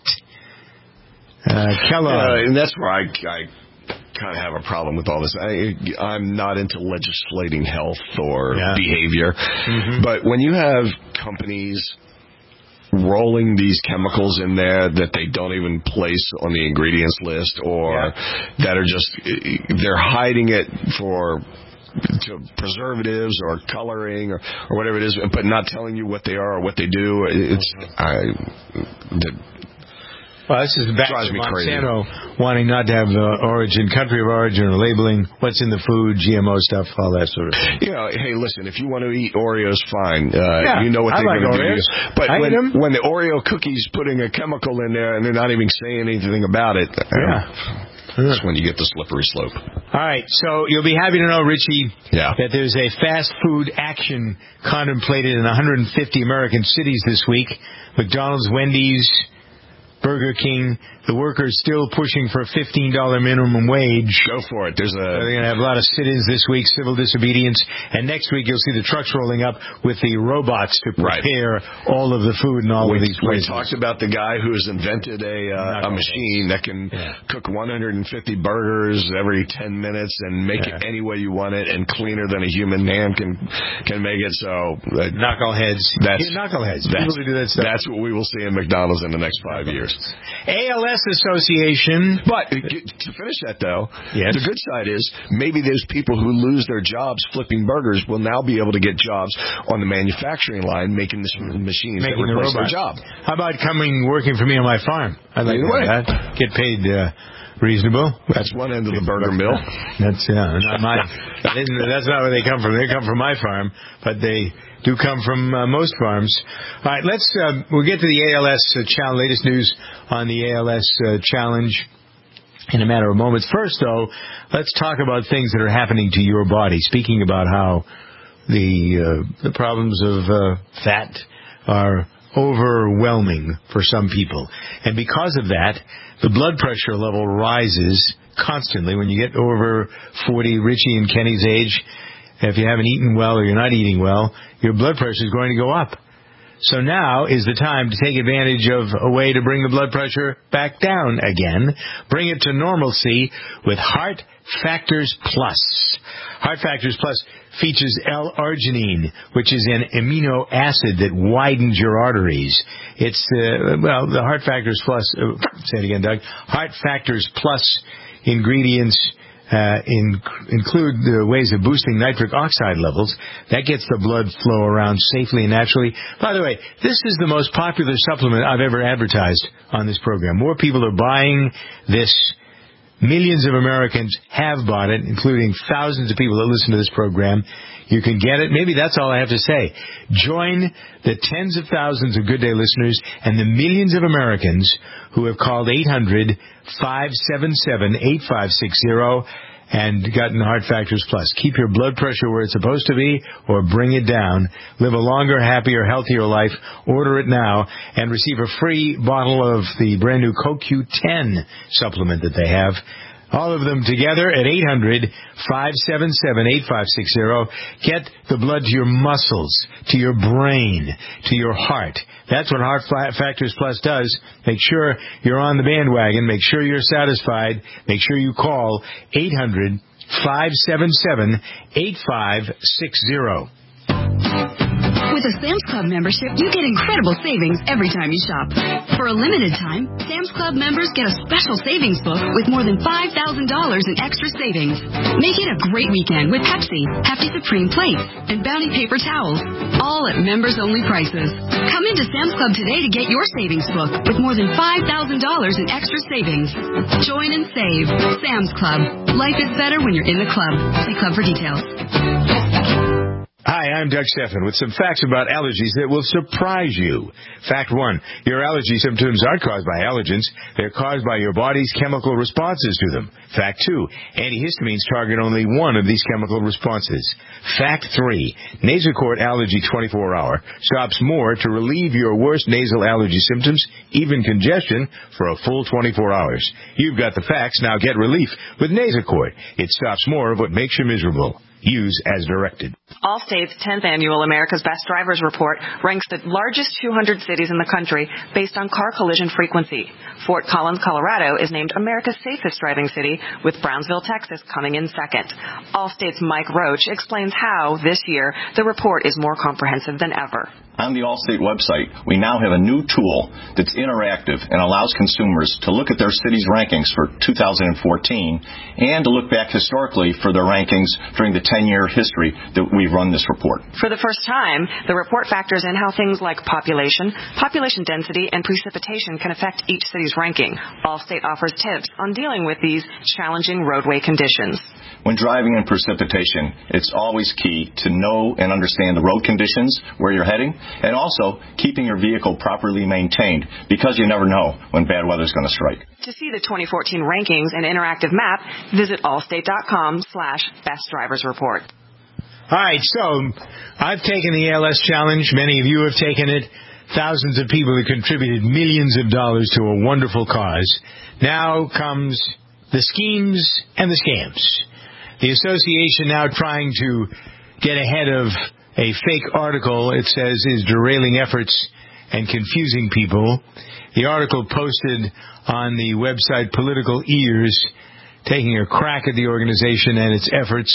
Uh, Kellogg. Yeah, and that's where I, I kind of have a problem with all this. I, I'm not into legislating health or yeah. behavior, mm-hmm. but when you have companies rolling these chemicals in there that they don't even place on the ingredients list, or yeah. that are just, they're hiding it for to preservatives or coloring or, or whatever it is, but not telling you what they are or what they do. It's I. The, Well, this is back to Monsanto wanting not to have the origin, country of origin, or labeling what's in the food, G M O stuff, all that sort of thing. You know, hey, listen, if you want to eat Oreos, fine. Uh, yeah, you know what I they're like going to Oreos. do. But I when, eat them. when the Oreo cookie's putting a chemical in there and they're not even saying anything about it, yeah. That's when you get the slippery slope. All right, so you'll be happy to know, Richie, yeah. that there's a fast food action contemplated in one hundred fifty American cities this week. McDonald's, Wendy's, Burger King, the workers still pushing for a fifteen dollars minimum wage. Go for it. There's a They're going to have a lot of sit-ins this week, civil disobedience, and next week you'll see the trucks rolling up with the robots to prepare right. all of the food in all we, of these places. We talked about the guy who has invented a uh, a machine that can yeah. cook one hundred fifty burgers every ten minutes and make yeah. it any way you want it, and cleaner than a human hand can can make it. So uh, knuckleheads. That's yeah, knuckleheads. That's, People who do that stuff. That's what we will see in McDonald's in the next five years. A L S Association. But to finish that, though, yes. the good side is maybe those people who lose their jobs flipping burgers will now be able to get jobs on the manufacturing line making the machines making that replace the their job. How about coming working for me on my farm? I'd like to that. Get paid uh, reasonable. That's one end of the burger mill. That's yeah, not mine. That's not where they come from. They come from my farm, but they do come from uh, most farms. All right, let's uh, we'll get to the A L S uh, challenge. Latest news on the A L S uh, challenge in a matter of moments. First, though, let's talk about things that are happening to your body. Speaking about how the uh, the problems of uh, fat are overwhelming for some people, and because of that, the blood pressure level rises constantly when you get over forty. Richie and Kenny's age, if you haven't eaten well or you're not eating well, your blood pressure is going to go up. So now is the time to take advantage of a way to bring the blood pressure back down again. Bring it to normalcy with Heart Factors Plus. Heart Factors Plus features L-arginine, which is an amino acid that widens your arteries. It's, uh, well, the Heart Factors Plus, uh, say it again, Doug, Heart Factors Plus ingredients Uh, in, include the ways of boosting nitric oxide levels. That gets the blood flow around safely and naturally. By the way, this is the most popular supplement I've ever advertised on this program. More people are buying this. Millions of Americans have bought it, including thousands of people that listen to this program. You can get it. Maybe that's all I have to say. Join the tens of thousands of Good Day listeners and the millions of Americans who have called eight hundred, five seven seven, eight five six zero and gotten Heart Factors Plus. Keep your blood pressure where it's supposed to be or bring it down. Live a longer, happier, healthier life. Order it now and receive a free bottle of the brand new Co Q ten supplement that they have. All of them together at eight hundred, five seven seven, eight five six zero. Get the blood to your muscles, to your brain, to your heart. That's what Heart Factors Plus does. Make sure you're on the bandwagon. Make sure you're satisfied. Make sure you call eight hundred, five seven seven, eight five six zero. With a Sam's Club membership, you get incredible savings every time you shop. For a limited time, Sam's Club members get a special savings book with more than five thousand dollars in extra savings. Make it a great weekend with Pepsi, Hefty Supreme plates, and Bounty paper towels, all at members-only prices. Come into Sam's Club today to get your savings book with more than five thousand dollars in extra savings. Join and save. Sam's Club. Life is better when you're in the club. See club for details. Hi, I'm Doug Stephan with some facts about allergies that will surprise you. Fact one, your allergy symptoms aren't caused by allergens. They're caused by your body's chemical responses to them. Fact two, antihistamines target only one of these chemical responses. Fact three, Nasacort Allergy twenty-four hour stops more to relieve your worst nasal allergy symptoms, even congestion, for a full twenty-four hours. You've got the facts, now get relief with Nasacort. It stops more of what makes you miserable. Use as directed. Allstate's tenth Annual America's Best Drivers Report ranks the largest two hundred cities in the country based on car collision frequency. Fort Collins, Colorado is named America's safest driving city, with Brownsville, Texas coming in second. Allstate's Mike Roach explains how, this year, the report is more comprehensive than ever. On the Allstate website, we now have a new tool that's interactive and allows consumers to look at their city's rankings for two thousand fourteen and to look back historically for their rankings during the ten-year history that we've run this report. For the first time, the report factors in how things like population, population density, and precipitation can affect each city's ranking. Allstate offers tips on dealing with these challenging roadway conditions. When driving in precipitation, it's always key to know and understand the road conditions, where you're heading, and also keeping your vehicle properly maintained, because you never know when bad weather's going to strike. To see the twenty fourteen rankings and interactive map, visit allstate.com slash best drivers report. All right, so I've taken the A L S challenge. Many of you have taken it. Thousands of people have contributed millions of dollars to a wonderful cause. Now comes the schemes and the scams. The association now trying to get ahead of a fake article, it says, is derailing efforts and confusing people. The article posted on the website Political Ears, taking a crack at the organization and its efforts.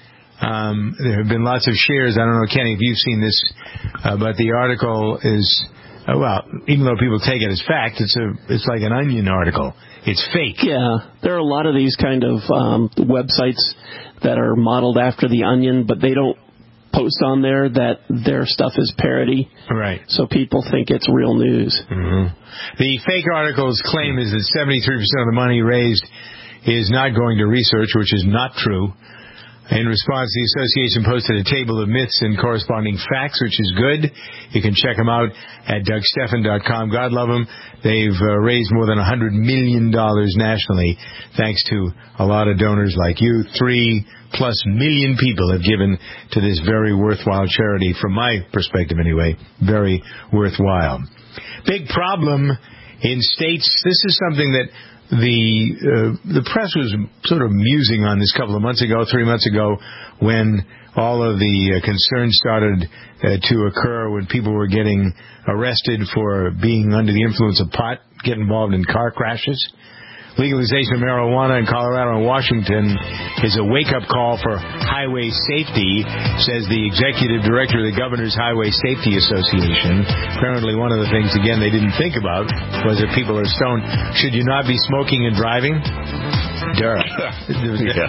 Um, there have been lots of shares. I don't know, Kenny, if you've seen this, uh, but the article is, uh, well, even though people take it as fact, it's a, it's like an Onion article. It's fake. Yeah, there are a lot of these kind of um, websites that are modeled after the Onion, but they don't post on there that their stuff is parody. Right. So people think it's real news. Mm-hmm. The fake article's claim is that seventy-three percent of the money raised is not going to research, which is not true. In response, the association posted a table of myths and corresponding facts, which is good. You can check them out at Doug Stephan dot com. God love them. They've uh, raised more than one hundred million dollars nationally, thanks to a lot of donors like you. Three plus million people have given to this very worthwhile charity, from my perspective anyway. Very worthwhile. Big problem in states. This is something that The uh, the press was sort of musing on this a couple of months ago, three months ago, when all of the uh, concerns started uh, to occur, when people were getting arrested for being under the influence of pot, get involved in car crashes. Legalization of marijuana in Colorado and Washington is a wake-up call for highway safety, says the executive director of the Governor's Highway Safety Association. Apparently one of the things, again, they didn't think about was if people are stoned. Should you not be smoking and driving? Duh. Yeah.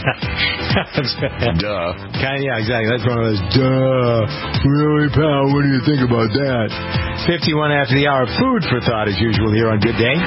Duh. Kind of, yeah, exactly. That's one of those, duh. Really, pal, what do you think about that? fifty-one after the hour. Food for thought, as usual, here on Good Day.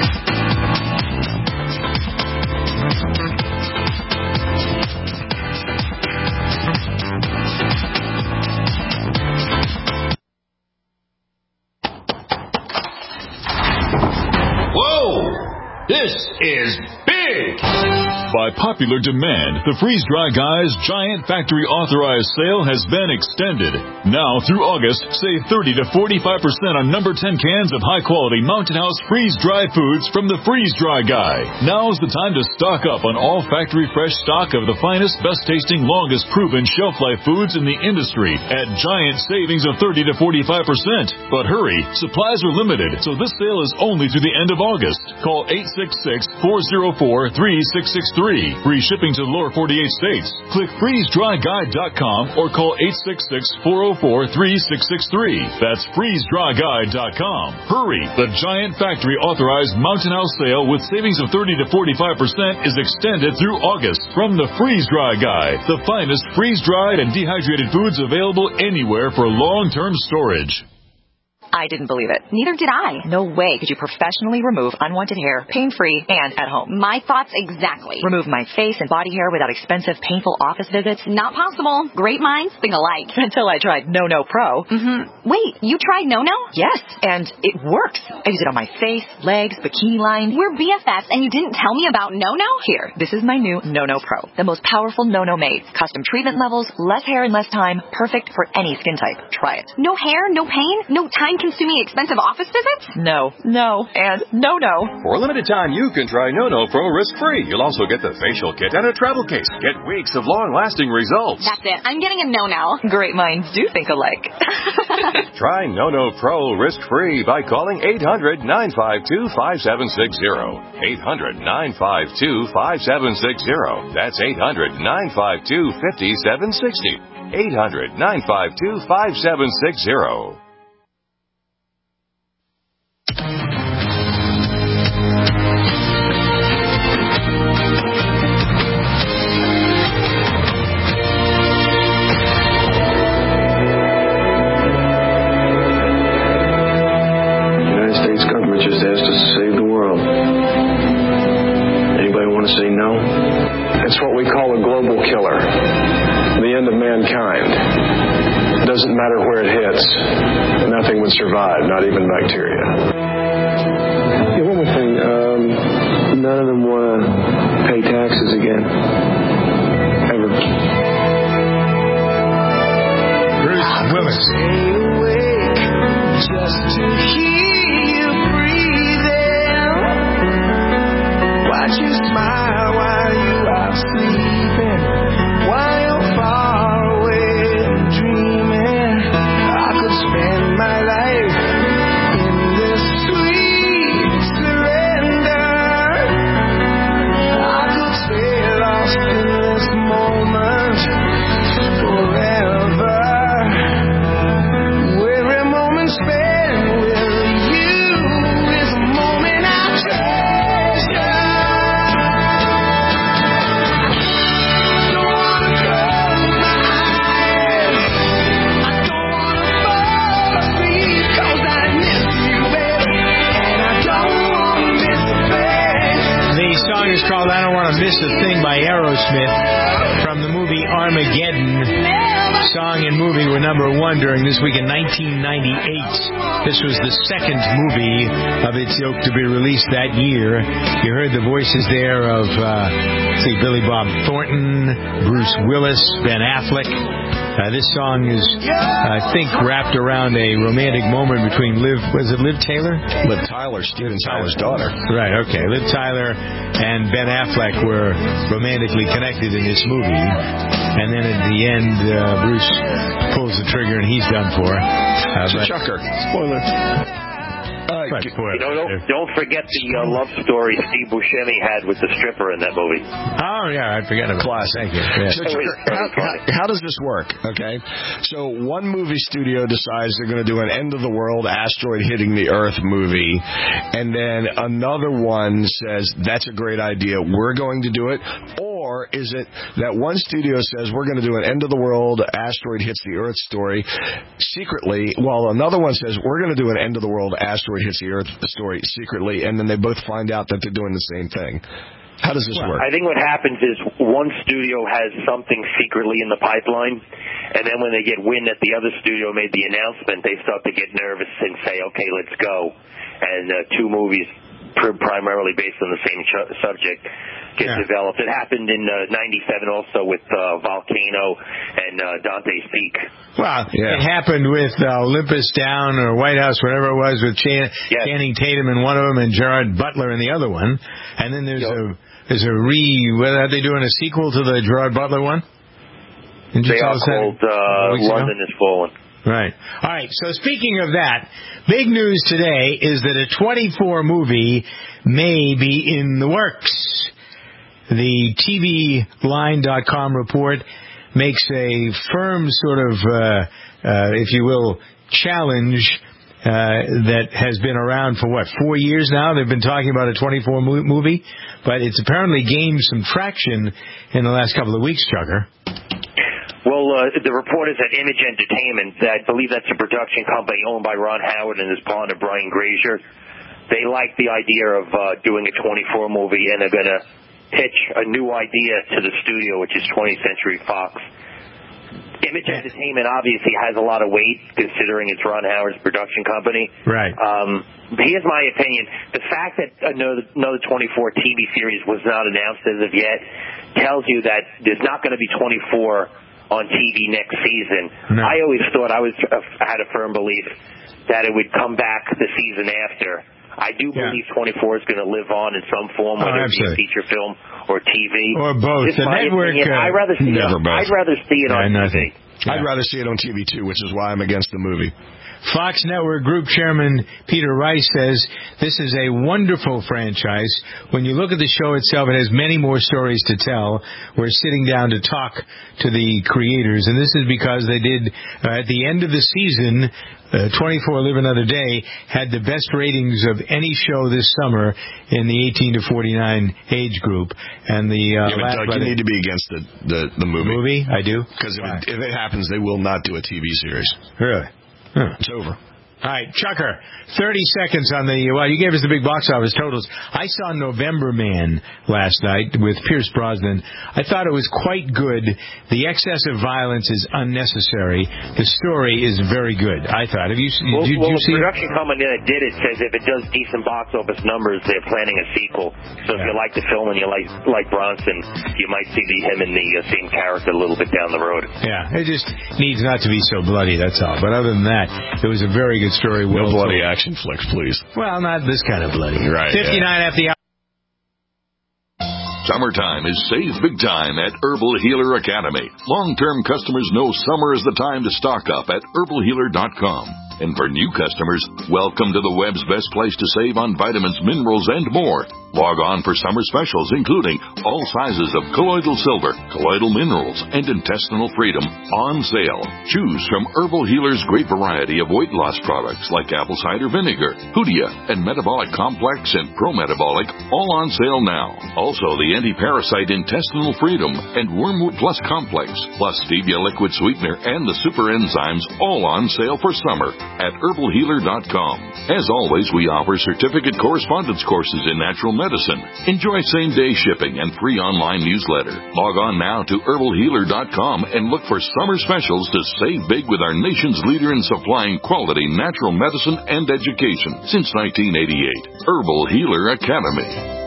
This is big! By popular demand, the Freeze Dry Guy's Giant Factory Authorized Sale has been extended. Now through August, save thirty to forty-five percent on number ten cans of high-quality Mountain House Freeze Dry foods from the Freeze Dry Guy. Now's the time to stock up on all factory fresh stock of the finest, best-tasting, longest-proven shelf-life foods in the industry at giant savings of thirty to forty-five percent. But hurry, supplies are limited, so this sale is only through the end of August. Call eight six six, four oh four, three six six three. Free shipping to the lower forty-eight states. Click freeze dry guide dot com or call eight six six, four oh four, three six six three. That's freeze dry guide dot com. Hurry! The Giant Factory Authorized Mountain House Sale with savings of thirty to forty-five percent is extended through August from the Freeze Dry Guy. The finest freeze-dried and dehydrated foods available anywhere for long-term storage. I didn't believe it. Neither did I. No way could you professionally remove unwanted hair, pain-free, and at home. My thoughts exactly. Remove my face and body hair without expensive, painful office visits? Not possible. Great minds think alike. Until I tried No No Pro. Mm-hmm. Wait, you tried No No? Yes, and it works. I use it on my face, legs, bikini line. We're B F Fs, and you didn't tell me about No No? Here, this is my new No No Pro. The most powerful No No made. Custom treatment levels, less hair in less time, perfect for any skin type. Try it. No hair, no pain, no time-consuming expensive office visits? No, no, and no, no. For a limited time, you can try No No Pro risk-free. You'll also get the facial kit and a travel case. Get weeks of long-lasting results. That's it. I'm getting a No No. Great minds do think alike. Try No No Pro risk-free by calling eight hundred, nine five two, five seven six zero. eight hundred, nine five two, five seven six zero. That's eight hundred, nine five two, five seven six zero. eight hundred, nine five two, five seven six zero. Just asked us to save the world. Anybody want to say no? It's what we call a global killer. The end of mankind. It doesn't matter where it hits. Nothing would survive, not even bacteria. Yeah, one more thing. Um, none of them want to pay taxes again. Ever. Bruce Willis. Stay awake just to hear. Watch you smile while you are sleeping, while you're far away and dreaming. I could spend my life in this sweet surrender. I could stay lost in this moment forever. Every moment spent with you is a moment I treasure. is called I Don't Want to Miss a Thing by Aerosmith from the movie Armageddon. Song and movie were number one during this week in nineteen ninety-eight. This was the second movie of its ilk to be released that year. You heard the voices there of, uh, let's see, Billy Bob Thornton, Bruce Willis, Ben Affleck. Uh, this song is, I think, wrapped around a romantic moment between Liv, was it Liv Taylor? Liv Tyler, Steven Tyler's daughter. Right, okay. Liv Tyler and Ben Affleck were romantically connected in this movie. And then at the end, uh, Bruce pulls the trigger and he's done for. Uh, it's a chucker. Spoiler. Uh, you know, don't, don't forget the uh, love story Steve Buscemi had with the stripper in that movie. Oh, yeah, I forgot about Class. that. Thank you. Yeah. So, how, how, how does this work, okay? So one movie studio decides they're going to do an end-of-the-world asteroid hitting the Earth movie, and then another one says, that's a great idea, we're going to do it. Or is it that one studio says, we're going to do an end-of-the-world asteroid hits the Earth story secretly, while another one says, we're going to do an end-of-the-world asteroid hits the Earth story secretly, and then they both find out that they're doing the same thing. How does this work? I think what happens is one studio has something secretly in the pipeline, and then when they get wind that the other studio made the announcement, they start to get nervous and say, okay, let's go. And uh, two movies pr- primarily based on the same ch- subject get Yeah. developed. It happened in uh, ninety-seven also with uh, Volcano and uh, Dante's Peak. Well, Yeah. it happened with uh, Olympus Down or White House, whatever it was, with Chan- Yes. Channing Tatum in one of them and Gerard Butler in the other one. And then there's a there's a re. What are they doing? A sequel to the Gerard Butler one? Didn't you They tell are us that called a couple uh, weeks ago? London is Fallen. Right. All right. So speaking of that, big news today is that a twenty-four movie may be in the works. The T V line dot com report makes a firm sort of, uh, uh, if you will, challenge uh, that has been around for, what, four years now? They've been talking about a twenty-four mo- movie, but it's apparently gained some traction in the last couple of weeks, Chucker. Well, uh, the report is at Image Entertainment. I believe that's a production company owned by Ron Howard and his partner Brian Grazer. They like the idea of uh, doing a twenty-four movie, and they're going to pitch a new idea to the studio, which is twentieth Century Fox. Image Entertainment obviously has a lot of weight, considering it's Ron Howard's production company. Right. Um, here's my opinion. The fact that another, another twenty-four T V series was not announced as of yet tells you that there's not going to be twenty-four on T V next season. No. I always thought, I was uh, had a firm belief that it would come back the season after. I do believe twenty-four is going to live on in some form, Oh, whether it be a absolutely. feature film or T V. Or both. Just The my network, opinion. uh, I'd rather see never it. both. I'd rather see it on Yeah, T V. nothing. I'd rather see it on T V too, which is why I'm against the movie. Fox Network Group Chairman Peter Rice says this is a wonderful franchise. When you look at the show itself, it has many more stories to tell. We're sitting down to talk to the creators, and this is because they did, uh, at the end of the season, uh, twenty-four Live Another Day had the best ratings of any show this summer in the eighteen to forty-nine age group. And the uh, yeah, but last Doug, you need to be against the, the, the movie. movie, I do. Because if, it- if it happens, they will not do a T V series. Really? Huh. It's over. All right, Chucker, thirty seconds on the, well, you gave us the big box office totals. I saw November Man last night with Pierce Brosnan. I thought it was quite good. The excessive violence is unnecessary. The story is very good, I thought. Have you, Well, did you, well you the see it? production company that did it says if it does decent box office numbers, they're planning a sequel. So if you like the film and you like like Bronson, you might see the, him in the uh, same character a little bit down the road. Yeah, it just needs not to be so bloody, that's all. But other than that, it was a very good story. No Well bloody told. action flicks, please. Well, not this kind of bloody. Right. fifty-nine yeah. at the hour. Summertime is save big time at Herbal Healer Academy. Long-term customers know summer is the time to stock up at herbal healer dot com. And for new customers, welcome to the web's best place to save on vitamins, minerals, and more. Log on for summer specials, including all sizes of colloidal silver, colloidal minerals, and intestinal freedom on sale. Choose from Herbal Healer's great variety of weight loss products like apple cider vinegar, Hoodia, and Metabolic Complex and Pro-Metabolic, all on sale now. Also, the anti-parasite intestinal freedom and Wormwood Plus Complex, plus Stevia liquid sweetener and the super enzymes, all on sale for summer. at herbal healer dot com. As always, we offer certificate correspondence courses in natural medicine. Enjoy same-day shipping and free online newsletter. Log on now to herbal healer dot com and look for summer specials to save big with our nation's leader in supplying quality natural medicine and education since nineteen eighty-eight. Herbal Healer Academy.